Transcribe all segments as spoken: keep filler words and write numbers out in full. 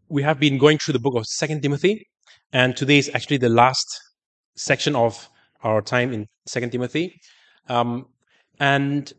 we have been going through the book of Second Timothy, and today is actually the last section of our time in Second Timothy. Um, and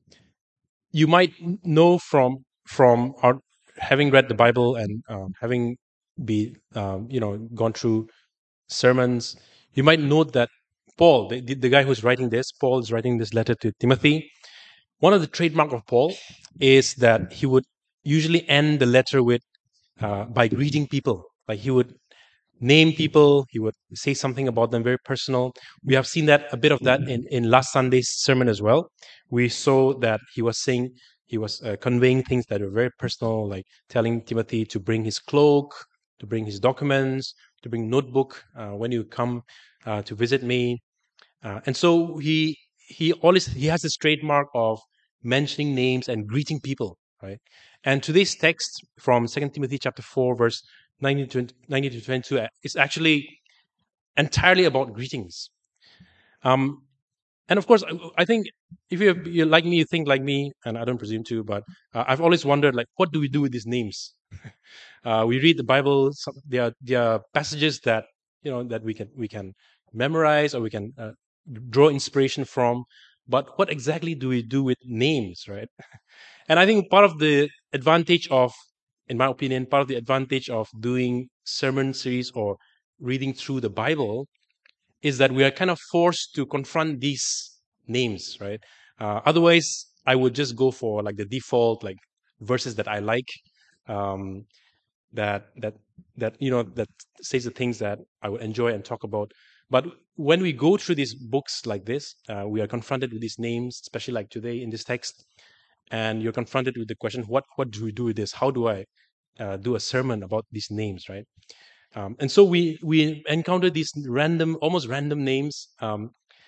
you might know from from our having read the Bible and um, having be um, you know gone through sermons, you might note that Paul, the, the guy who's writing this, Paul is writing this letter to Timothy. One of the trademark of Paul is that he would usually end the letter with uh, by greeting people. Like he would name people, he would say something about them very personal. We have seen that a bit of that in, in last Sunday's sermon as well. We saw that he was saying, he was uh, conveying things that were very personal, like telling Timothy to bring his cloak, to bring his documents, to bring notebook uh, when you come uh, to visit me. Uh, and so he he always he has this trademark of mentioning names and greeting people, right? And today's text from Second Timothy chapter four, verse nineteen to twenty-two uh, is actually entirely about greetings. Um, and of course, I, I think if you're, you're like me, you think like me, and I don't presume to, but uh, I've always wondered, like, what do we do with these names? uh, we read the Bible. Some, there, are, there are passages that you know that we can we can memorize or we can uh, draw inspiration from. But what exactly do we do with names, right? And I think part of the advantage of, in my opinion, part of the advantage of doing sermon series or reading through the Bible is that we are kind of forced to confront these names, right? Uh, otherwise, I would just go for like the default like verses that I like, um, that that that you know that says the things that I would enjoy and talk about. But when we go through these books like this, uh, we are confronted with these names, especially like today in this text, and you're confronted with the question: what what do we do with this? How do I uh, do a sermon about these names, right? Um, and so we we encounter these random, almost random names, um,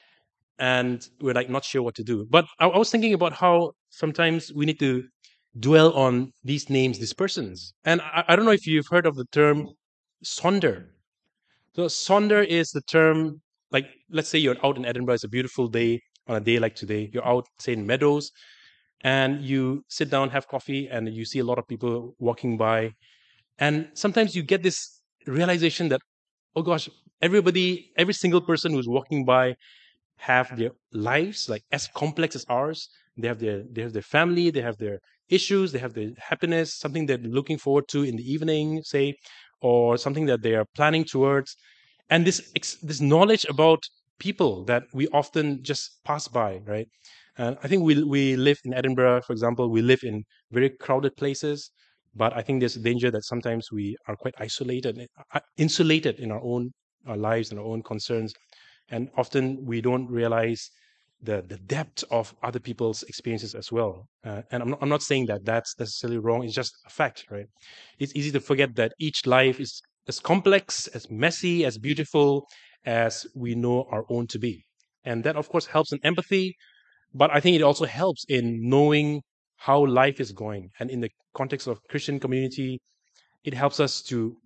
and we're like not sure what to do. But I, I was thinking about how sometimes we need to dwell on these names, these persons. And I, I don't know if you've heard of the term sonder. So sonder is the term, like let's say you're out in Edinburgh, it's a beautiful day on a day like today. You're out, say in Meadows, and you sit down, have coffee, and you see a lot of people walking by. And sometimes you get this realization that, oh gosh, everybody, every single person who's walking by have their lives like as complex as ours. They have their they have their family, they have their issues, they have their happiness, something they're looking forward to in the evening, say, or something that they are planning towards. And this this knowledge about people that we often just pass by, right? And I think we we live in Edinburgh, for example. We live in very crowded places, but I think there's a danger that sometimes we are quite isolated, uh, insulated in our own our lives and our own concerns, and often we don't realize the the depth of other people's experiences as well. Uh, and I'm not, I'm not saying that that's necessarily wrong. It's just a fact, right? It's easy to forget that each life is as complex, as messy, as beautiful as we know our own to be. And that, of course, helps in empathy, but I think it also helps in knowing how life is going. And in the context of Christian community, it helps us to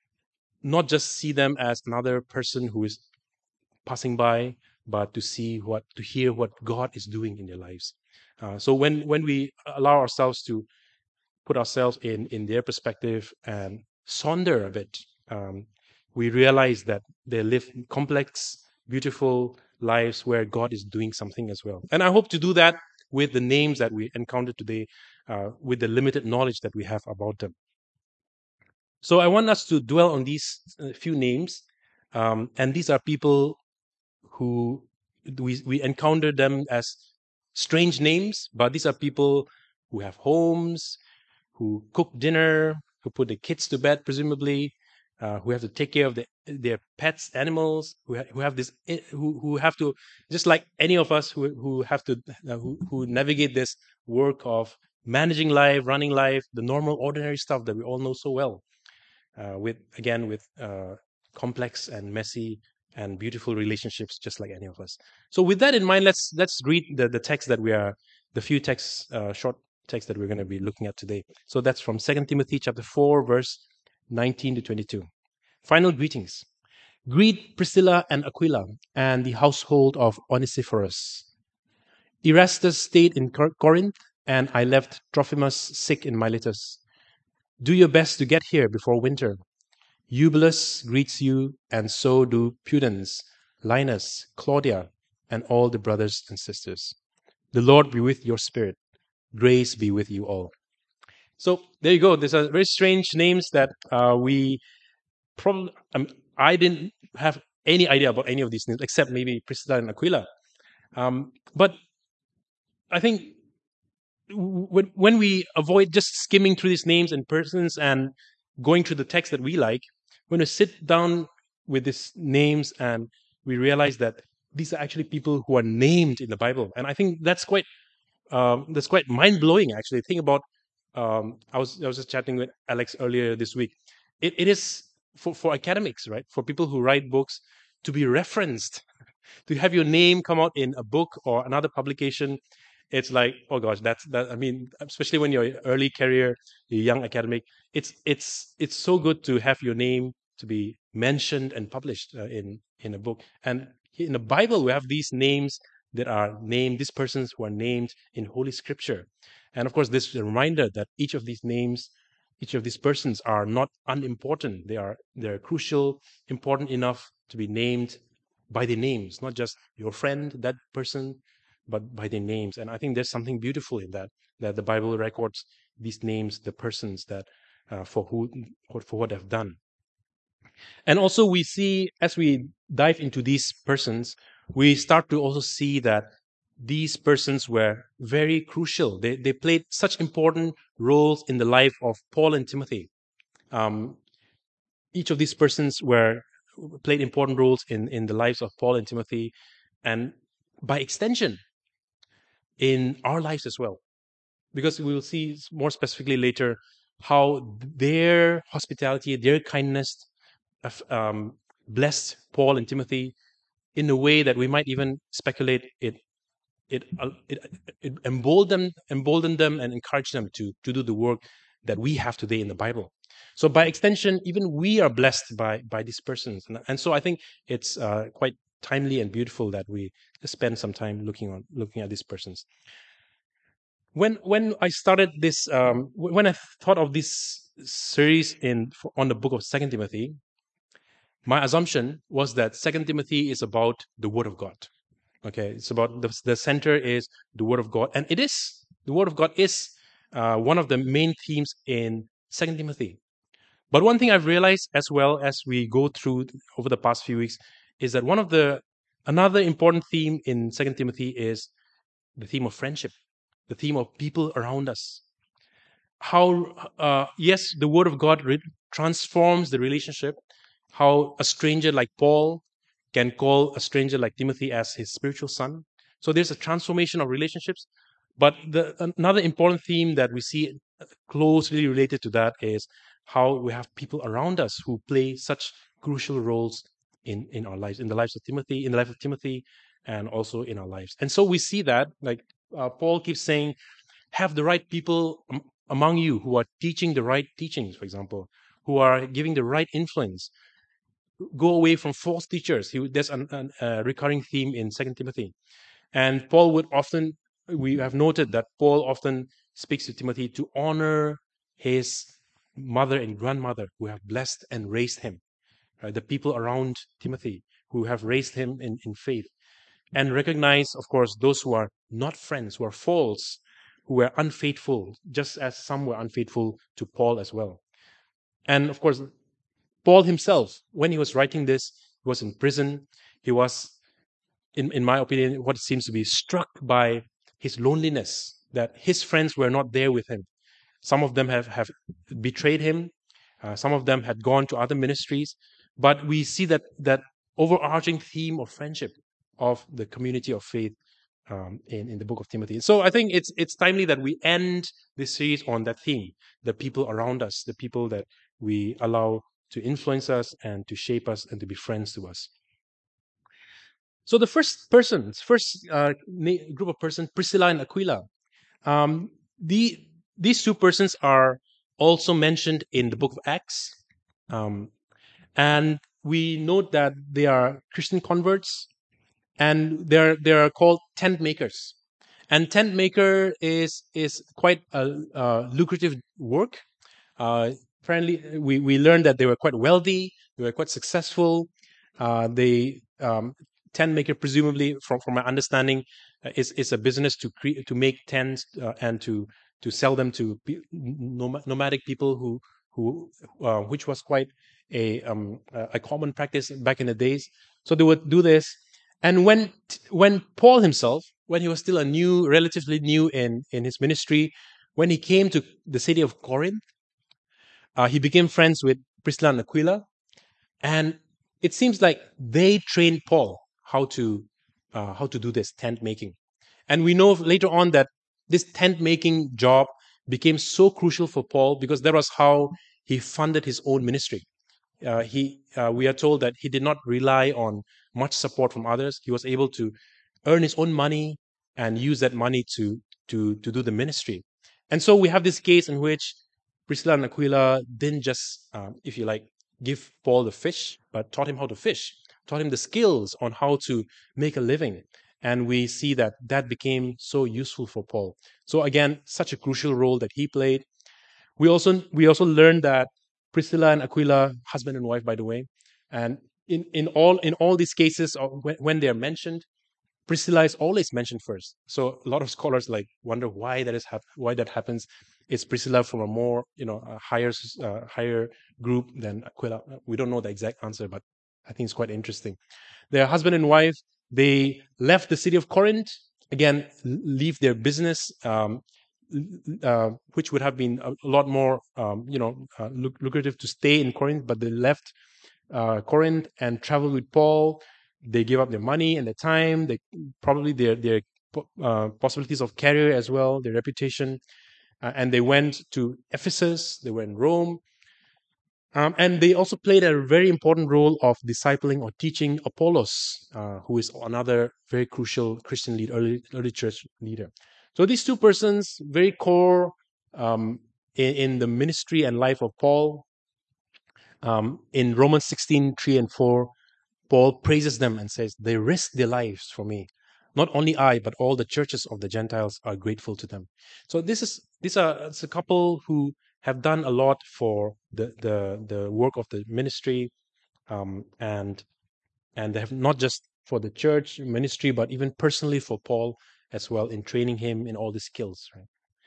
not just see them as another person who is passing by, but to see what, to hear what God is doing in their lives. Uh, so when when we allow ourselves to put ourselves in in their perspective and sonder a bit, um, we realize that they live complex, beautiful lives where God is doing something as well. And I hope to do that with the names that we encountered today, uh, with the limited knowledge that we have about them. So I want us to dwell on these uh, few names, um, and these are people who we we encounter them as strange names, but these are people who have homes, who cook dinner, who put the kids to bed, presumably, uh, who have to take care of the, their pets, animals, who ha- who have this, eh, who who have to, just like any of us who who have to uh, who who navigate this work of managing life, running life, the normal, ordinary stuff that we all know so well, uh, with again with uh, complex and messy and beautiful relationships, just like any of us. So with that in mind, let's let's read the, the text that we are the few texts, uh, short text that we're going to be looking at today. So that's from Second Timothy chapter four, verse nineteen to twenty-two. Final greetings. Greet Priscilla and Aquila and the household of Onesiphorus. Erastus stayed in Cor- Corinth, and I left Trophimus sick in Miletus. Do your best to get here before winter. Eubulus greets you, and so do Pudens, Linus, Claudia, and all the brothers and sisters. The Lord be with your spirit. Grace be with you all. So there you go. These are very strange names that uh, we probably, um, I didn't have any idea about any of these names except maybe Priscilla and Aquila. Um, but I think when, when we avoid just skimming through these names and persons and going through the text that we like, when we sit down with these names and we realize that these are actually people who are named in the Bible, and I think that's quite um, that's quite mind blowing. Actually, think about. Um, I was I was just chatting with Alex earlier this week. It it is for for academics, right? For people who write books to be referenced, to have your name come out in a book or another publication. It's like, oh gosh, that's that. I mean, especially when you're early career, you're young academic. It's it's it's so good to have your name to be mentioned and published uh, in in a book. And in the Bible, we have these names that are named, these persons who are named in Holy Scripture. And of course, this is a reminder that each of these names, each of these persons are not unimportant. They are they're crucial, important enough to be named by their names, not just your friend, that person, but by their names. And I think there's something beautiful in that, that the Bible records these names, the persons that uh, for who for what they've done. And also we see, as we dive into these persons, we start to also see that these persons were very crucial. They, they played such important roles in the life of Paul and Timothy. Um, each of these persons were played important roles in, in the lives of Paul and Timothy, and by extension, in our lives as well. Because we will see more specifically later how their hospitality, their kindness um, blessed Paul and Timothy in a way that we might even speculate it it uh, it, it emboldened emboldened them and encouraged them to to do the work that we have today in the Bible. So by extension, even we are blessed by by these persons, and, and so I think it's uh, quite timely and beautiful that we spend some time looking on looking at these persons. When when I started this, um, when I thought of this series in on the book of Second Timothy, my assumption was that Second Timothy is about the Word of God. Okay, it's about the, the center is the Word of God, and it is the Word of God is uh, one of the main themes in Second Timothy. But one thing I've realized as well as we go through over the past few weeks is that one of the another important theme in Second Timothy is the theme of friendship, the theme of people around us. How uh, yes, the Word of God re- transforms the relationship. How a stranger like Paul can call a stranger like Timothy as his spiritual son. So there's a transformation of relationships. But the, another important theme that we see closely related to that is how we have people around us who play such crucial roles in, in our lives, in the lives of Timothy, in the life of Timothy, and also in our lives. And so we see that, like uh, Paul keeps saying, have the right people um, among you who are teaching the right teachings, for example, who are giving the right influence. Go away from false teachers. He, there's a an, uh, recurring theme in Second Timothy. And Paul would often, we have noted that Paul often speaks to Timothy to honor his mother and grandmother who have blessed and raised him, right? The people around Timothy who have raised him in, in faith. And recognize, of course, those who are not friends, who are false, who were unfaithful, just as some were unfaithful to Paul as well. And of course, Paul himself, when he was writing this, he was in prison. He was, in, in my opinion, what seems to be struck by his loneliness, that his friends were not there with him. Some of them have, have betrayed him. Uh, some of them had gone to other ministries. But we see that that overarching theme of friendship, of the community of faith um, in, in the book of Timothy. So I think it's it's timely that we end this series on that theme, the people around us, the people that we allow to influence us and to shape us and to be friends to us. So the first persons, first uh, group of persons, Priscilla and Aquila, um, the these two persons are also mentioned in the book of Acts, um, and we note that they are Christian converts, and they're they're called tent makers. And tent maker is is quite a, a lucrative work. Uh, apparently, we, we learned that they were quite wealthy, they were quite successful. Uh, they um, tent maker, presumably, from, from my understanding, uh, is is a business to create to make tents uh, and to to sell them to pe- nom- nomadic people who who uh, which was quite a um, a a common practice back in the days. So they would do this, and when when Paul himself, when he was still a new, relatively new in in his ministry, when he came to the city of Corinth, uh, he became friends with Priscilla and Aquila, and it seems like they trained Paul how to uh, how to do this tent making. And we know later on that this tent making job became so crucial for Paul because that was how he funded his own ministry. Uh, he uh, we are told that he did not rely on much support from others. He was able to earn his own money and use that money to to to do the ministry. And so we have this case in which Priscilla and Aquila didn't just, um, if you like, give Paul the fish, but taught him how to fish, taught him the skills on how to make a living. And we see that that became so useful for Paul. So again, such a crucial role that he played. We also we also learned that Priscilla and Aquila, husband and wife, by the way, and in, in all in all these cases, uh, when, when they are mentioned, Priscilla is always mentioned first. So a lot of scholars like wonder why that is hap- why that happens. Is Priscilla from a more, you know, a higher s- uh, higher group than Aquila? Uh, We don't know the exact answer, but I think it's quite interesting. Their husband and wife, they left the city of Corinth again, l- leave their business, um, l- uh, which would have been a, a lot more, um, you know, uh, luc- lucrative to stay in Corinth, but they left uh, Corinth and traveled with Paul. They gave up their money and their time. They probably their their po- uh, possibilities of career as well, their reputation, uh, and they went to Ephesus. They were in Rome, um, and they also played a very important role of discipling or teaching Apollos, uh, who is another very crucial Christian lead, early early church leader. So these two persons, very core um, in, in the ministry and life of Paul. Um, in Romans sixteen three and four, Paul praises them and says, they risk their lives for me. Not only I, but all the churches of the Gentiles are grateful to them. So this is these are it's a couple who have done a lot for the the, the work of the ministry, um, and and they have not just for the church ministry, but even personally for Paul as well in training him in all the skills. Right?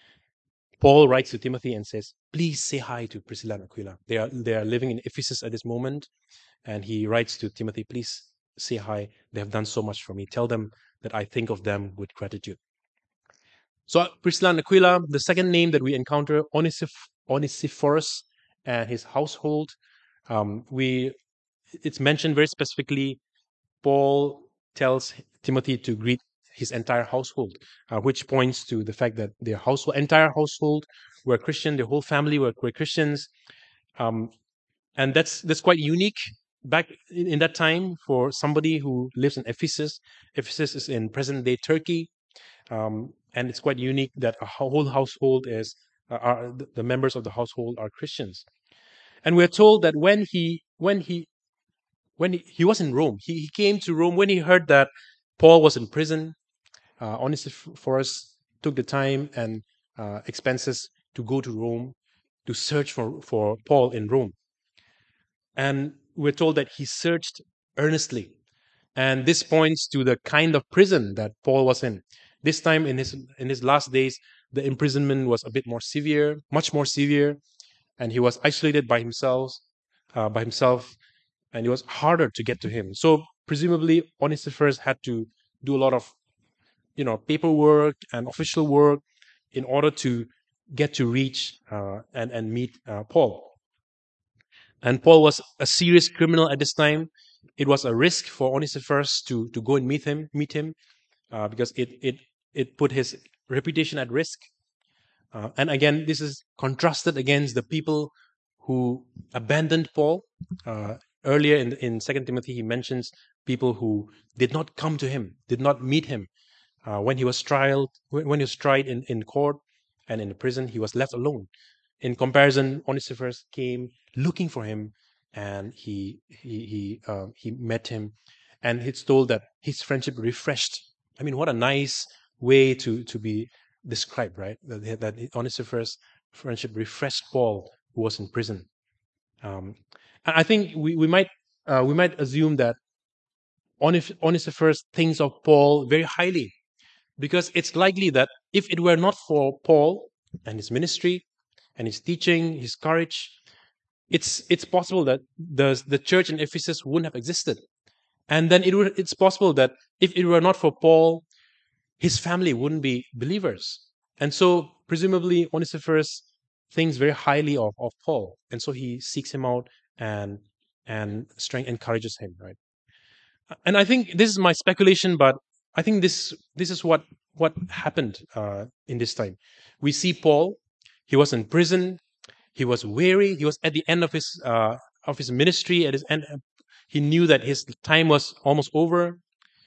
Paul writes to Timothy and says, "Please say hi to Priscilla and Aquila. They are they are living in Ephesus at this moment, and he writes to Timothy, please say hi. They have done so much for me. Tell them that I think of them with gratitude." So Priscilla and Aquila, the second name that we encounter, Onesiph- Onesiphorus and his household. Um, we it's mentioned very specifically. Paul tells Timothy to greet his entire household, uh, which points to the fact that their household, entire household, were Christian. Their whole family were, were Christians. Um, and that's that's quite unique back in, in that time for somebody who lives in Ephesus. Ephesus is in present day Turkey, um, and it's quite unique that a whole household is uh, are the the members of the household are Christians. And we're told that when he when he when he, he was in Rome, he, he came to Rome when he heard that Paul was in prison. Uh, Onesiphorus took the time and uh, expenses to go to Rome to search for, for Paul in Rome. And we're told that he searched earnestly. And this points to the kind of prison that Paul was in. This time in his in his last days, the imprisonment was a bit more severe, much more severe, and he was isolated by himself, uh, by himself, and it was harder to get to him. So presumably, Onesiphorus had to do a lot of, you know, paperwork and official work in order to get to reach uh, and and meet uh, Paul. And Paul was a serious criminal at this time. It was a risk for Onesiphorus to to go and meet him, meet him, uh, because it it it put his reputation at risk. Uh, and again, this is contrasted against the people who abandoned Paul. Uh, earlier in in Second Timothy, he mentions people who did not come to him, did not meet him uh, when he was tried. When when he was tried in in court and in the prison, he was left alone. In comparison, Onesiphorus came looking for him, and he he he uh, he met him, and it's told that his friendship refreshed. I mean, what a nice way to to be described, right? That, that Onesiphorus' friendship refreshed Paul who was in prison. Um, and I think we, we might uh, we might assume that Onif- Onesiphorus thinks of Paul very highly, because it's likely that if it were not for Paul and his ministry and his teaching, his courage, it's it's possible that the the church in Ephesus wouldn't have existed. And then it would, it's possible that if it were not for Paul, his family wouldn't be believers. And so presumably Onesiphorus thinks very highly of, of Paul. And so he seeks him out and and strength encourages him, right? And I think this is my speculation, but I think this this is what what happened uh, in this time. We see Paul; he was in prison, he was weary, he was at the end of his uh, of his ministry. At his end, he knew that his time was almost over.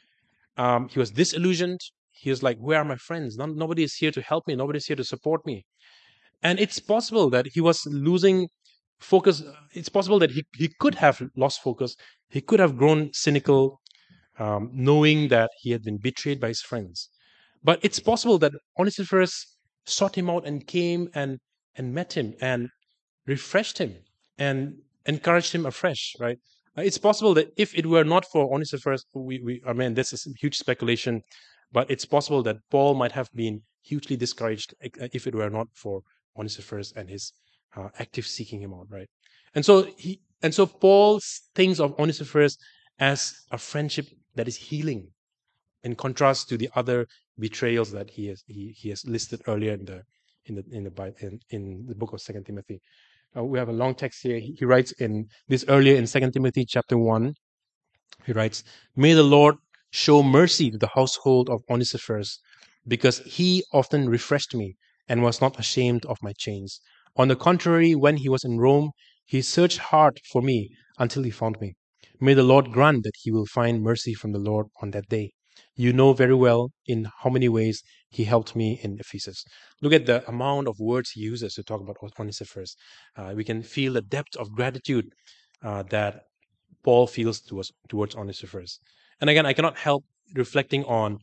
Um, he was disillusioned. He was like, "Where are my friends? None, nobody is here to help me. Nobody is here to support me." And it's possible that he was losing focus. It's possible that he, he could have lost focus. He could have grown cynical, um, knowing that he had been betrayed by his friends. But it's possible that Onesiphorus sought him out and came and and met him and refreshed him and encouraged him afresh, right? Uh, It's possible that if it were not for Onesiphorus, we, we I mean, this is huge speculation, but it's possible that Paul might have been hugely discouraged uh, if it were not for Onesiphorus and his uh, active seeking him out, right? And so he and so Paul thinks of Onesiphorus as a friendship that is healing, in contrast to the other betrayals that he has he, he has listed earlier in the in the in the Bible, in, in the book of Second Timothy. Uh, we have a long text here. He, he writes in this earlier in Second Timothy chapter one. He writes, "May the Lord show mercy to the household of Onesiphorus, because he often refreshed me and was not ashamed of my chains. On the contrary, when he was in Rome, he searched hard for me until he found me. May the Lord grant that he will find mercy from the Lord on that day. You know very well in how many ways he helped me in Ephesus." Look at the amount of words he uses to talk about Onesiphorus. Uh, we can feel the depth of gratitude uh, that Paul feels towards towards Onesiphorus. And again, I cannot help reflecting on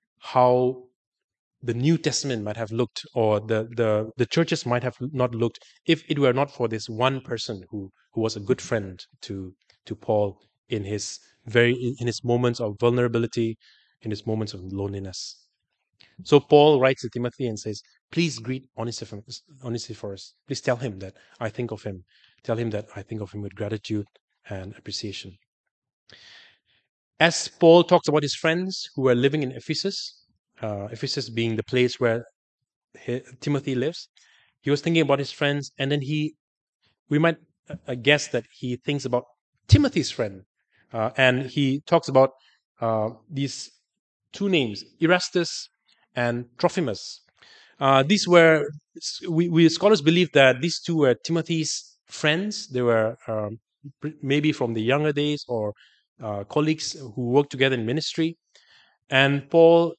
how the New Testament might have looked, or the the the churches might have not looked, if it were not for this one person who who was a good friend to to Paul in his very in his moments of vulnerability, in his moments of loneliness. So Paul writes to Timothy and says, "Please greet Onesiphorus. Onesiphorus. Please tell him that I think of him. Tell him that I think of him with gratitude and appreciation." As Paul talks about his friends who were living in Ephesus, uh, Ephesus being the place where he, Timothy lives, he was thinking about his friends, and then he, we might uh, guess that he thinks about Timothy's friend, uh, and he talks about uh, these two names, Erastus and Trophimus. Uh, these were we, we scholars believe that these two were Timothy's friends. They were um, maybe from the younger days, or uh, colleagues who worked together in ministry. And Paul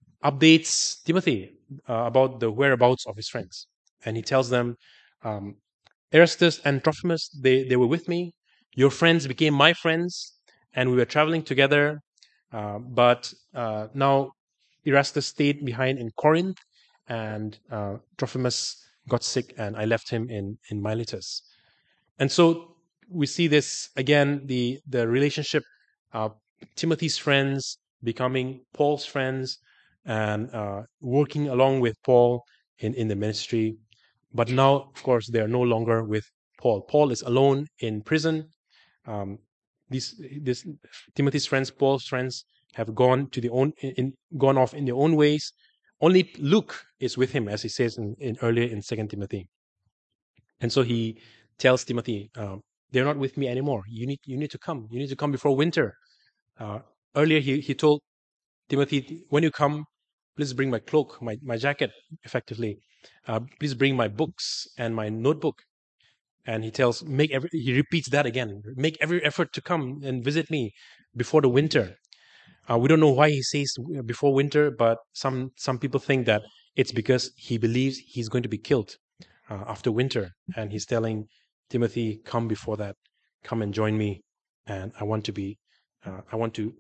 updates Timothy uh, about the whereabouts of his friends, and he tells them, um, "Erastus and Trophimus, they they were with me. Your friends became my friends, and we were traveling together. Uh, but uh, now Erastus stayed behind in Corinth, and uh, Trophimus got sick, and I left him in in Miletus." And so we see this again, the the relationship of Timothy's friends becoming Paul's friends, and uh, working along with Paul in, in the ministry. But now, of course, they are no longer with Paul. Paul is alone in prison. Um, these this Timothy's friends, Paul's friends, have gone to the own in, gone off in their own ways. Only Luke is with him, as he says in, in earlier in Second Timothy. And so he tells Timothy, um, "They're not with me anymore. You need you need to come. You need to come before winter." Uh, earlier, he he told Timothy, "When you come, please bring my cloak, my my jacket, effectively. Uh, please bring my books and my notebook." And he tells, make every he repeats that again. "Make every effort to come and visit me before the winter." Uh, we don't know why he says before winter, but some some people think that it's because he believes he's going to be killed uh, after winter, and he's telling Timothy, "Come before that, come and join me, and I want to be, uh, I want to,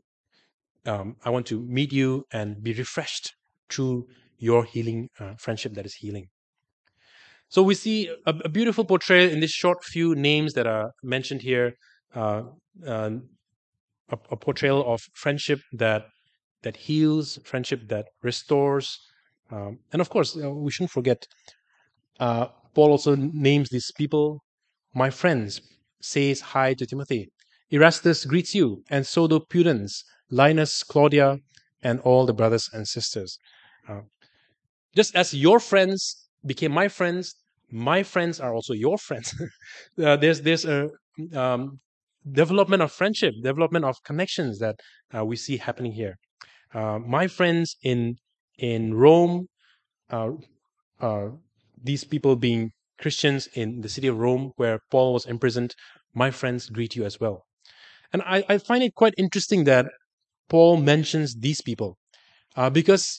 um, I want to meet you and be refreshed through your healing uh, friendship that is healing." So we see a, a beautiful portrayal in this short few names that are mentioned here. Uh, uh, a, a portrayal of friendship that that heals, friendship that restores, um, and of course, you know, we shouldn't forget. Uh, Paul also names these people, my friends. Says hi to Timothy. Erastus greets you, and so do Pudens, Linus, Claudia, and all the brothers and sisters. Uh, just as your friends became my friends, my friends are also your friends. uh, there's there's a um, development of friendship, development of connections that uh, we see happening here. Uh, my friends in in Rome, uh, uh, these people being Christians in the city of Rome, where Paul was imprisoned, my friends greet you as well. And I, I find it quite interesting that Paul mentions these people uh, because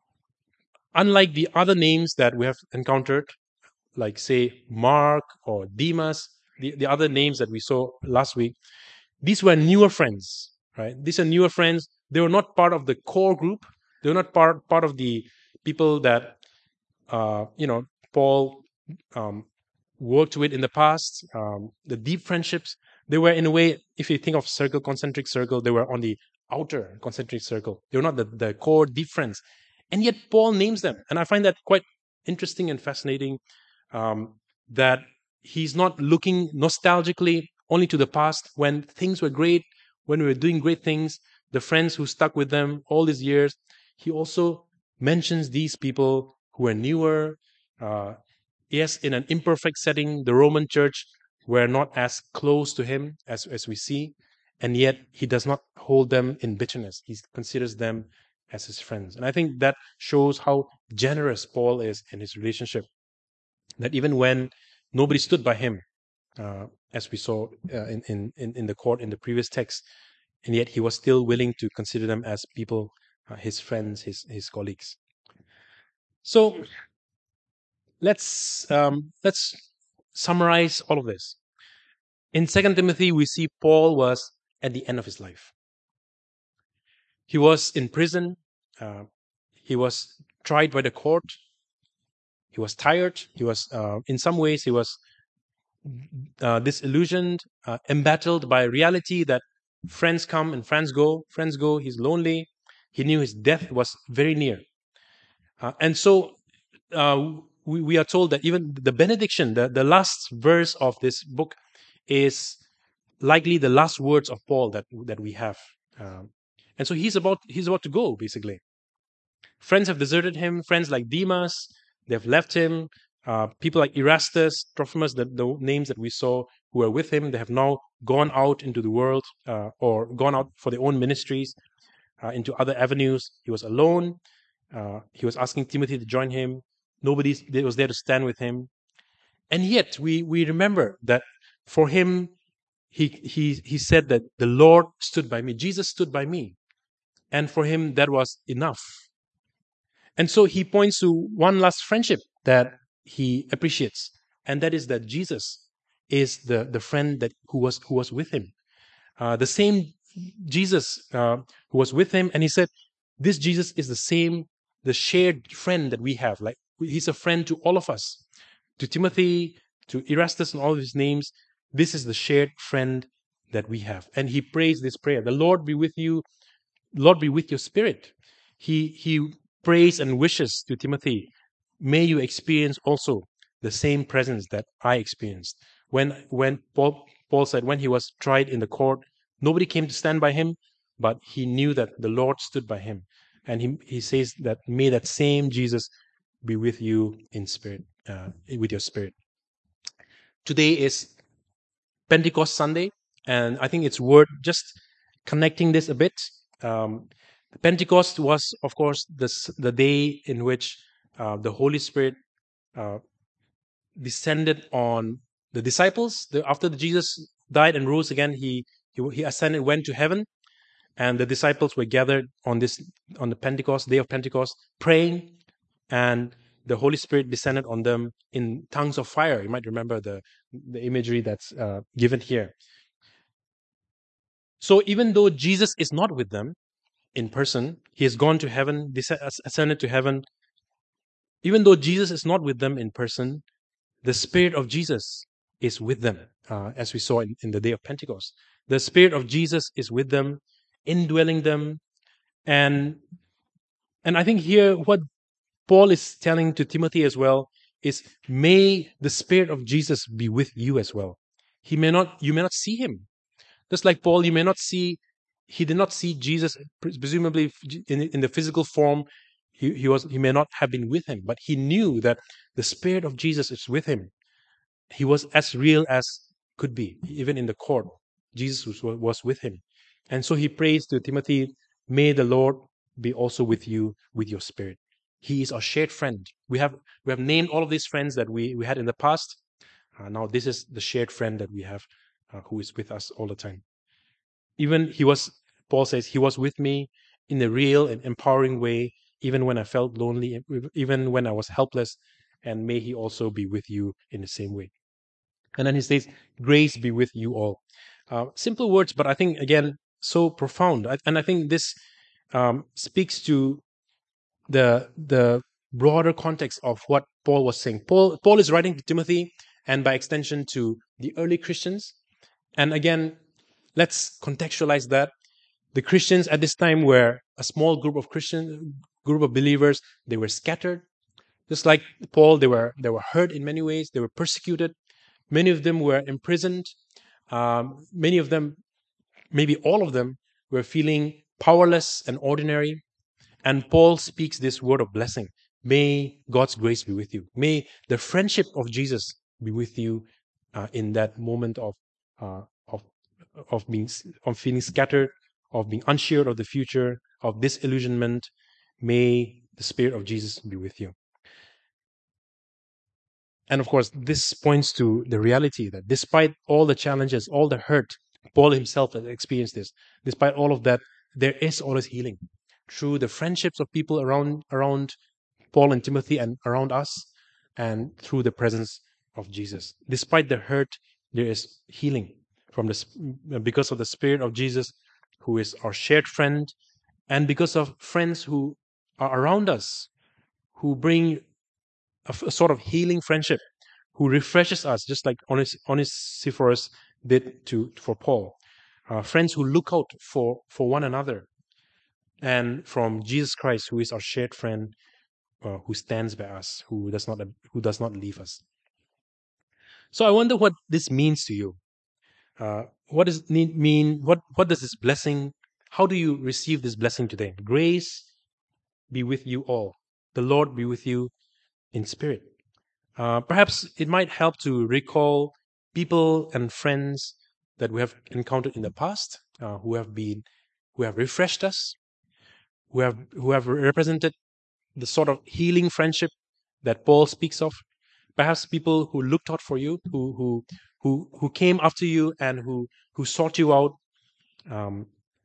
unlike the other names that we have encountered, like say Mark or Demas, the, the other names that we saw last week, these were newer friends, right? These are newer friends. They were not part of the core group. They were not part part of the people that uh, you know Paul um, worked with in the past. Um, the deep friendships, they were in a way, if you think of circle, concentric circle, they were on the outer concentric circle. They were not the, the core deep friends, and yet Paul names them, and I find that quite interesting and fascinating. Um, that he's not looking nostalgically only to the past when things were great, when we were doing great things, the friends who stuck with them all these years. He also mentions these people who are newer. Uh, yes, in an imperfect setting, the Roman church were not as close to him as, as we see, and yet he does not hold them in bitterness. He considers them as his friends. And I think that shows how generous Paul is in his relationship, that even when nobody stood by him, uh, as we saw uh, in, in, in in the court in the previous text, and yet he was still willing to consider them as people, uh, his friends, his, his colleagues. So let's um, let's summarize all of this. In Second Timothy, we see Paul was at the end of his life. He was in prison. Uh, he was tried by the court. He was tired. He was, uh, in some ways, he was uh, disillusioned, uh, embattled by reality that friends come and friends go. Friends go. He's lonely. He knew his death was very near. Uh, and so uh, we, we are told that even the benediction, the, the last verse of this book, is likely the last words of Paul that that we have. Um, and so he's about he's about to go, basically. Friends have deserted him. Friends like Demas, they've left him. Uh, people like Erastus, Trophimus, the, the names that we saw who were with him, they have now gone out into the world uh, or gone out for their own ministries, uh, into other avenues. He was alone. Uh, he was asking Timothy to join him. Nobody was there to stand with him. And yet we, we remember that for him, he, he, he said that the Lord stood by me. Jesus stood by me. And for him, that was enough. And so he points to one last friendship that he appreciates, and that is that Jesus is the, the friend that who was who was with him. Uh, the same Jesus uh, who was with him, and he said, "This Jesus is the same, the shared friend that we have. Like he's a friend to all of us, to Timothy, to Erastus, and all of his names. This is the shared friend that we have." And he prays this prayer: "The Lord be with you. Lord be with your spirit." He he prays and wishes to Timothy, may you experience also the same presence that I experienced. When when Paul, Paul said when he was tried in the court, nobody came to stand by him, but he knew that the Lord stood by him. And he, he says that may that same Jesus be with you in spirit, uh, with your spirit. Today is Pentecost Sunday, and I think it's worth just connecting this a bit. Um, Pentecost was, of course, this, the day in which uh, the Holy Spirit uh, descended on the disciples. The, after Jesus died and rose again, he, he he ascended, went to heaven, and the disciples were gathered on this on the Pentecost day of Pentecost, praying, and the Holy Spirit descended on them in tongues of fire. You might remember the the imagery that's uh, given here. So even though Jesus is not with them in person, he has gone to heaven, ascended to heaven. Even though Jesus is not with them in person, the Spirit of Jesus is with them, uh, as we saw in, in the day of Pentecost. The Spirit of Jesus is with them, indwelling them. And, and I think here what Paul is telling to Timothy as well is, may the Spirit of Jesus be with you as well. He may not, you may not see him. Just like Paul, you may not see, he did not see Jesus, presumably in, in the physical form. He, he was, he may not have been with him, but he knew that the Spirit of Jesus is with him. He was as real as could be, even in the court. Jesus was, was with him. And so he prays to Timothy, may the Lord be also with you, with your spirit. He is our shared friend. We have we have named all of these friends that we, we had in the past. Uh, now this is the shared friend that we have, uh, who is with us all the time. Even he was, Paul says, he was with me in a real and empowering way, even when I felt lonely, even when I was helpless, and may he also be with you in the same way. And then he says, grace be with you all. Uh, simple words, but I think, again, so profound. I, and I think this um, speaks to the the broader context of what Paul was saying. Paul, Paul is writing to Timothy, and by extension to the early Christians. And again, let's contextualize that. The Christians at this time were a small group of Christian group of believers. They were scattered. Just like Paul, they were they were hurt in many ways. They were persecuted. Many of them were imprisoned. Um, many of them, maybe all of them, were feeling powerless and ordinary. And Paul speaks this word of blessing. May God's grace be with you. May the friendship of Jesus be with you uh, in that moment of uh, of of being of feeling scattered, of being unsure of the future, of disillusionment. May the Spirit of Jesus be with you. And of course, this points to the reality that despite all the challenges, all the hurt, Paul himself has experienced this. Despite all of that, there is always healing through the friendships of people around around Paul and Timothy and around us, and through the presence of Jesus. Despite the hurt, there is healing from the because of the Spirit of Jesus, who is our shared friend, and because of friends who are around us, who bring a, a sort of healing friendship, who refreshes us, just like Onesiphorus did to for Paul. Uh, friends who look out for for one another, and from Jesus Christ, who is our shared friend, uh, who stands by us, who does not who does not leave us. So I wonder what this means to you. Uh, what does it mean? What what does this blessing? How do you receive this blessing today? Grace be with you all. The Lord be with you in spirit. Uh, perhaps it might help to recall people and friends that we have encountered in the past, uh, who have been, who have refreshed us, who have who have represented the sort of healing friendship that Paul speaks of. Perhaps people who looked out for you, who who who who came after you, and who who sought you out, um,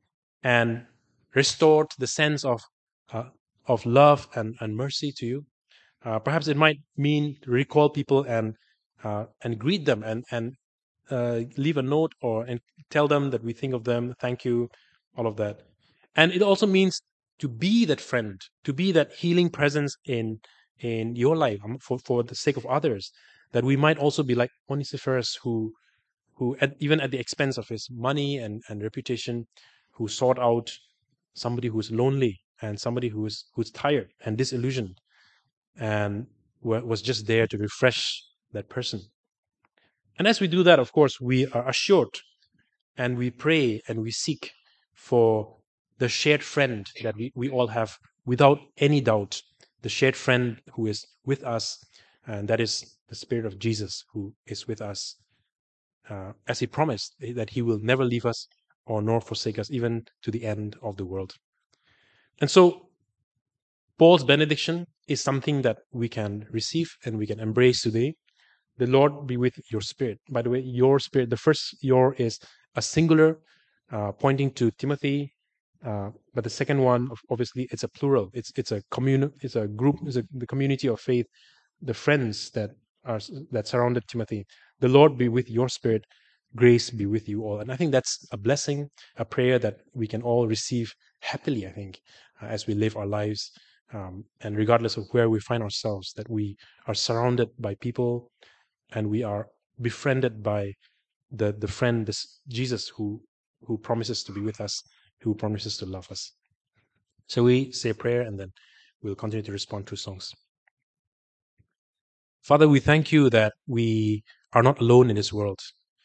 and restored the sense of uh, of love and, and mercy to you. Uh, perhaps it might mean to recall people and uh, and greet them and and uh, leave a note or and tell them that we think of them, thank you, all of that. And it also means to be that friend, to be that healing presence in in your life, um, for for the sake of others, that we might also be like Onesiphorus, who who at, even at the expense of his money and and reputation, who sought out somebody who's lonely and somebody who's who's tired and disillusioned, and was just there to refresh that person. And as we do that, of course, we are assured and we pray and we seek for the shared friend that we, we all have without any doubt, the shared friend who is with us, and that is the Spirit of Jesus who is with us, uh, as he promised that he will never leave us or nor forsake us, even to the end of the world. And so Paul's benediction is something that we can receive and we can embrace today. The Lord be with your spirit. By the way, your spirit, the first your is a singular, uh, pointing to Timothy, uh, but the second one, obviously, it's a plural. It's it's a communi- It's a group. It's a, the community of faith, the friends that are that surrounded Timothy. The Lord be with your spirit. Grace be with you all. And I think that's a blessing, a prayer that we can all receive happily, I think, uh, as we live our lives. Um, and regardless of where we find ourselves, that we are surrounded by people and we are befriended by the the friend, this Jesus, who who promises to be with us, who promises to love us. So we say a prayer, and then we'll continue to respond through songs. Father, we thank you that we are not alone in this world.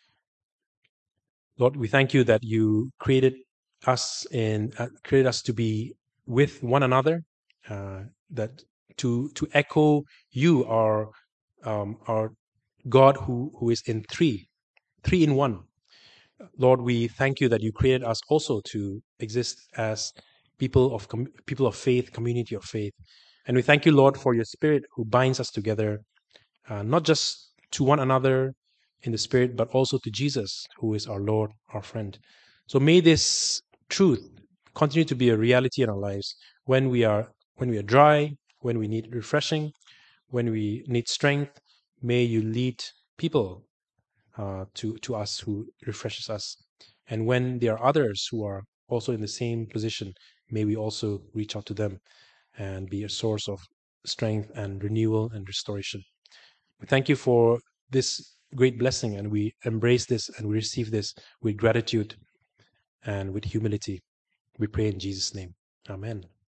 Lord, we thank you that you created us in uh, created us to be with one another, uh, that to to echo you, our um, our God, who who is in three, three in one. Lord, we thank you that you created us also to exist as people of com- people of faith, community of faith, and we thank you, Lord, for your Spirit who binds us together, uh, not just to one another in the Spirit, but also to Jesus, who is our Lord, our friend. So may this truth continue to be a reality in our lives when we are when we are dry, when we need refreshing, when we need strength. May you lead people uh, to to us, who refreshes us, and when there are others who are also in the same position, may we also reach out to them and be a source of strength and renewal and restoration. We thank you for this great blessing, and we embrace this and we receive this with gratitude and with humility. We pray in Jesus' name. Amen.